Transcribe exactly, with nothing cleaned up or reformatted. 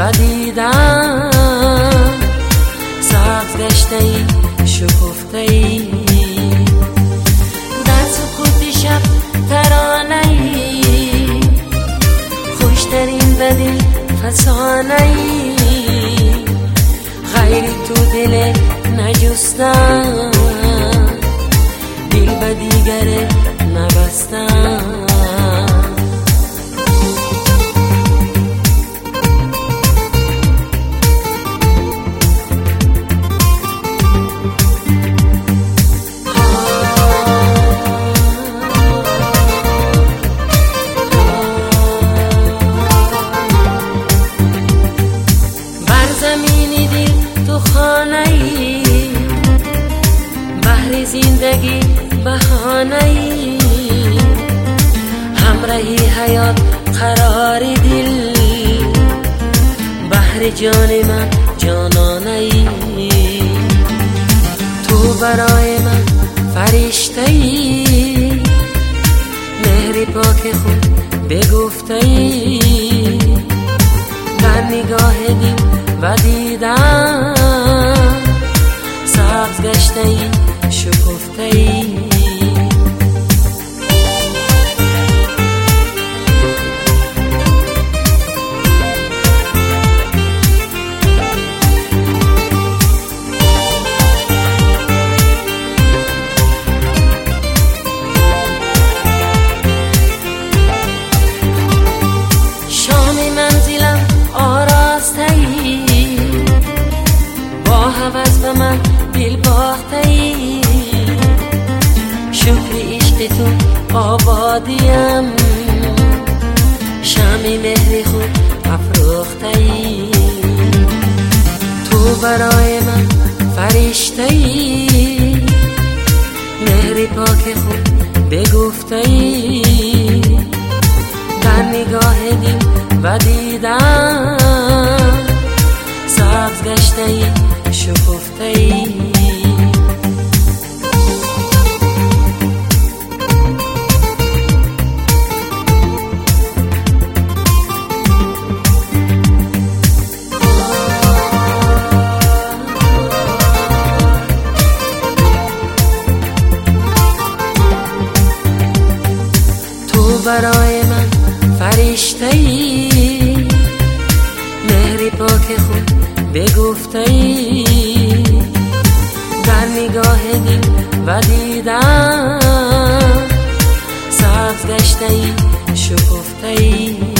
و دیدم سبز گشته ای شکفته ای در سکوت شب ترانه ای خوشترین و دل فسانه ای غیری تو دل نجستم دل به دیگر نبستم زمینی دل تو خانه‌ای بحر زندگی بهانه‌ای همراهی حیات قرار دل بحر جان من جانانه‌ای تو برای من فرشته‌ای مهر پاک خود بگفته‌ای در نگاه دل و دیدم سبز گشته ای شکفته ای شام منزلم آراسته ای هوس به من دل باخته ای شکر عشق تو آبادیم شمع مهر خود افروخته ای تو برای من فرشته ای مهر پاک خود بگفته ای در نگاه دل و دیدم سبز گشته ای شکفته ای تو برای من فرشته ای مهر پاک خود بگفته ای در نگاه دل و دیدم سبز گشته ای شکفته ای